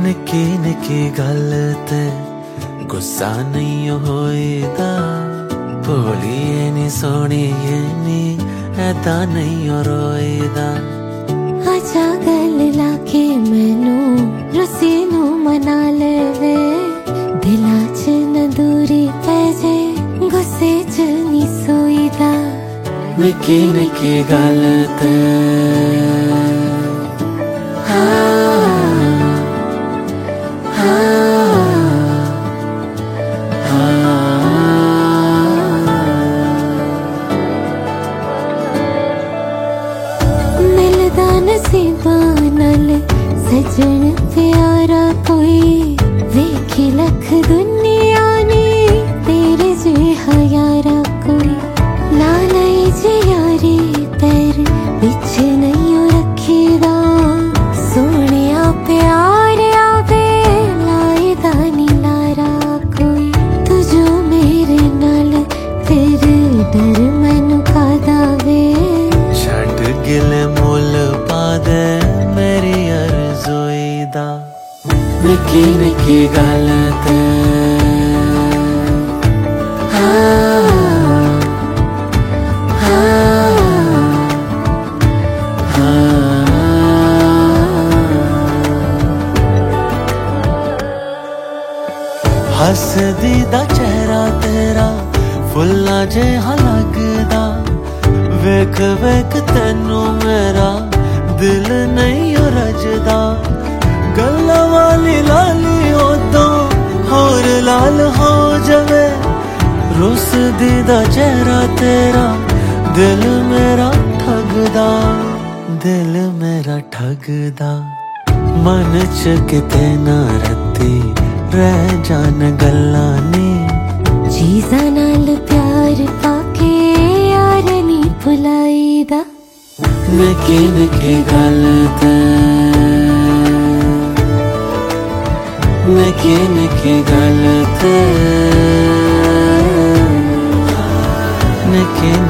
निकी निकी गल ते गुस्सा नहीं होएगा, भोली नी सोनी ये नी ऐदा नहीं रोएदा। आजा गल लाके मैनू रस्सी नू मना लेवे, दिला च न दूरी पै जे गुस्से च नी सोईदा। निकी निकी गल ते मिलदा नसीबां नाल सजन प्यारा कोई, वेखी लख दुनिया ने तेरे जिहा यारा कोई। लालई जे यारी पैर बिच नहीं रखीदा, सोहणिया प्यार आवे लाएदा नी लारा कोई। तू जो मेरे नाल फिर डर मैनू कादा वे, छड़ गिले मुल पा दे मेरी अर्ज़ोई दा। निकी निकी गल ते हसदी दा चेहरा तेरा फुल्ला जिहा लगदा, वेख वेख तैनू मेरा दिल नहीं रजदा। गल्लां वाली लाली उदों होर लाल हो जावे, रुसदी दा चेहरा तेरा दिल मेरा ठगदा, दिल मेरा ठगदा। मन च किते ना रत्ती रह जान गल्लां नी, चीज़ां नाल प्यार पाके यार नी भुलाईदा। निकी निकी गल ते निकी निकी गल ते निकी